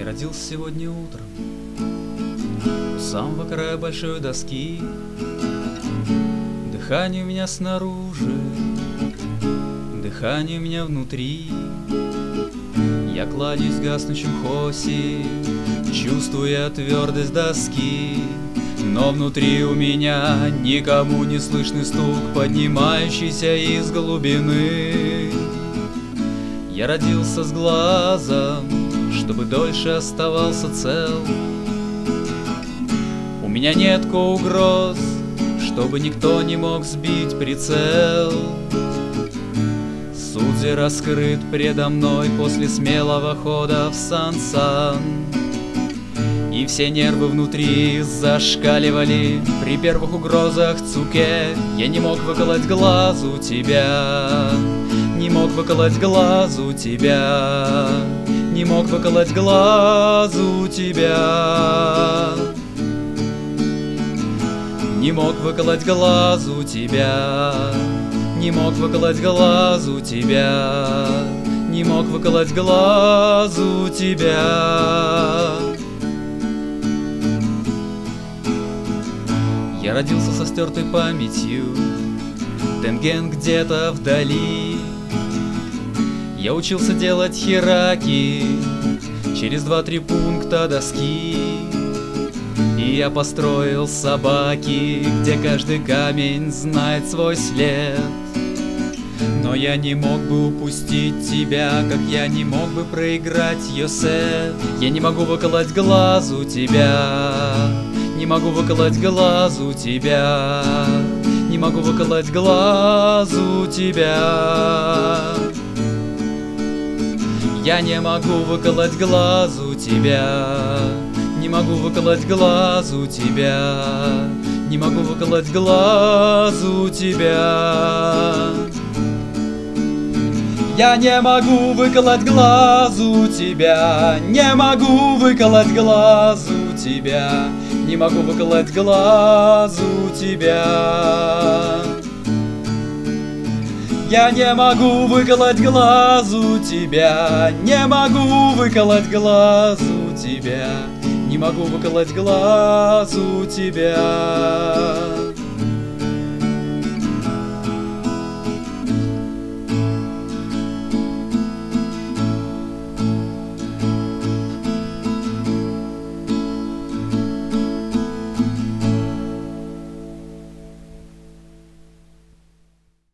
Я родился сегодня утром у самого края большой доски. Дыхание у меня снаружи, дыхание у меня внутри. Я кладусь в гаснущем хосе, чувствуя твердость доски. Но внутри у меня никому не слышный стук, поднимающийся из глубины. Я родился с глазом, чтобы дольше оставался цел. У меня нет угроз, чтобы никто не мог сбить прицел. Судьи раскрыт предо мной после смелого хода в Сан-Сан. И все нервы внутри зашкаливали при первых угрозах Цуке. Я не мог выколоть глаз у тебя, не мог выколоть глаз у тебя, не мог выколоть глаз у тебя, не мог выколоть глаз у тебя, не мог выколоть глаз у тебя, не мог выколоть глаз у тебя. Я родился со стертой памятью, Тенген где-то вдали. Я учился делать хираки через 2-3 пункта доски. И я построил собаки, где каждый камень знает свой след. Но я не мог бы упустить тебя, как я не мог бы проиграть Йосеф. Я не могу выколоть глаз у тебя, не могу выколоть глаз у тебя, не могу выколоть глаз у тебя. Я не могу выколоть глаз у тебя, не могу выколоть глаз у тебя, не могу выколоть глаз у тебя. Я не могу выколоть глаз у тебя, не могу выколоть глаз у тебя, не могу выколоть глаз у тебя. Я не могу выколоть глаз у тебя, не могу выколоть глаз у тебя, не могу выколоть глаз у тебя.